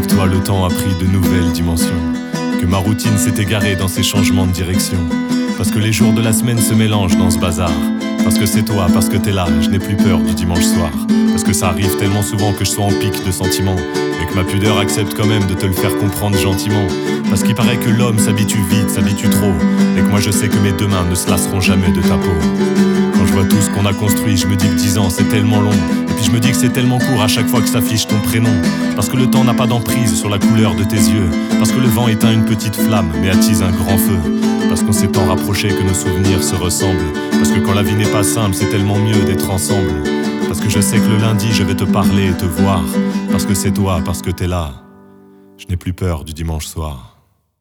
toi le temps a pris de nouvelles dimensions, que ma routine s'est égarée dans ces changements de direction. Parce que les jours de la semaine se mélangent dans ce bazar. Parce que c'est toi, parce que t'es là, je n'ai plus peur du dimanche soir. Parce que ça arrive tellement souvent que je sois en pic de sentiments, et que ma pudeur accepte quand même de te le faire comprendre gentiment. Parce qu'il paraît que l'homme s'habitue vite, s'habitue trop, et que moi je sais que mes deux mains ne se lasseront jamais de ta peau. Quand je vois tout ce qu'on a construit, je me dis que 10 ans c'est tellement long. Et puis je me dis que c'est tellement court à chaque fois que s'affiche ton prénom. Parce que le temps n'a pas d'emprise sur la couleur de tes yeux. Parce que le vent éteint une petite flamme mais attise un grand feu. Parce qu'on s'est tant rapproché que nos souvenirs se ressemblent. Parce que quand la vie n'est pas simple, c'est tellement mieux d'être ensemble. Parce que je sais que le lundi je vais te parler et te voir. Parce que c'est toi, parce que t'es là. Je n'ai plus peur du dimanche soir.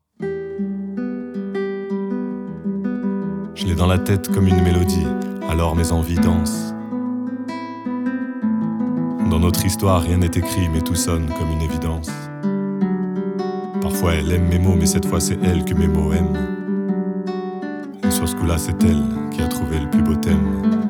Je l'ai dans la tête comme une mélodie, alors mes envies dansent. Dans notre histoire, rien n'est écrit, mais tout sonne comme une évidence. Parfois elle aime mes mots, mais cette fois c'est elle que mes mots aiment. Et sur ce coup-là, c'est elle qui a trouvé le plus beau thème.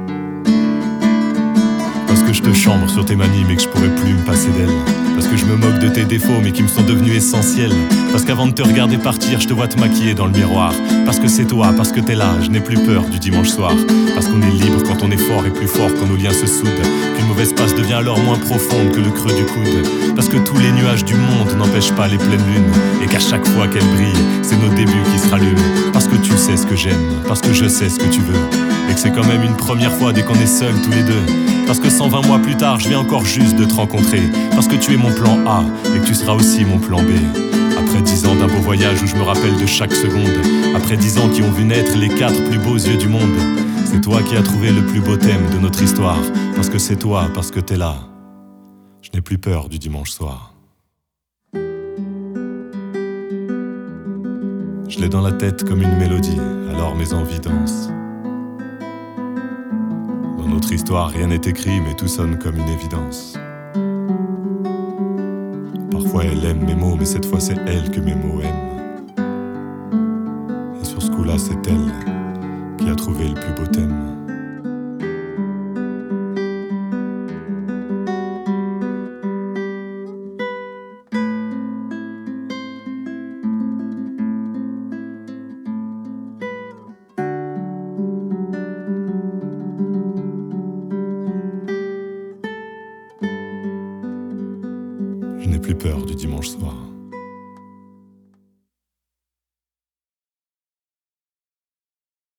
Parce que je te chambre sur tes manies, mais que je pourrais plus me passer d'elle. Parce que je me moque de tes défauts, mais qui me sont devenus essentiels. Parce qu'avant de te regarder partir, je te vois te maquiller dans le miroir. Parce que c'est toi, parce que t'es là, je n'ai plus peur du dimanche soir. Parce qu'on est libre quand on est fort et plus fort quand nos liens se soudent. Qu'une mauvaise passe devient alors moins profonde que le creux du coude. Parce que tous les nuages du monde n'empêchent pas les pleines lunes. Et qu'à chaque fois qu'elles brillent, c'est nos débuts qui se rallument. Parce que tu sais ce que j'aime, parce que je sais ce que tu veux. Et que c'est quand même une première fois dès qu'on est seuls tous les deux. Parce que 120 mois plus tard, je viens encore juste de te rencontrer. Parce que tu es mon plan A et que tu seras aussi mon plan B. Après 10 ans d'un beau voyage où je me rappelle de chaque seconde. Après 10 ans qui ont vu naître les 4 plus beaux yeux du monde. C'est toi qui as trouvé le plus beau thème de notre histoire. Parce que c'est toi, parce que t'es là. Je n'ai plus peur du dimanche soir. Je l'ai dans la tête comme une mélodie, alors mes envies dansent. Dans notre histoire, rien n'est écrit, mais tout sonne comme une évidence. Parfois elle aime mes mots, mais cette fois c'est elle que mes mots aiment. Et sur ce coup-là, c'est elle qui a trouvé le plus beau thème. Je n'ai plus peur du dimanche soir.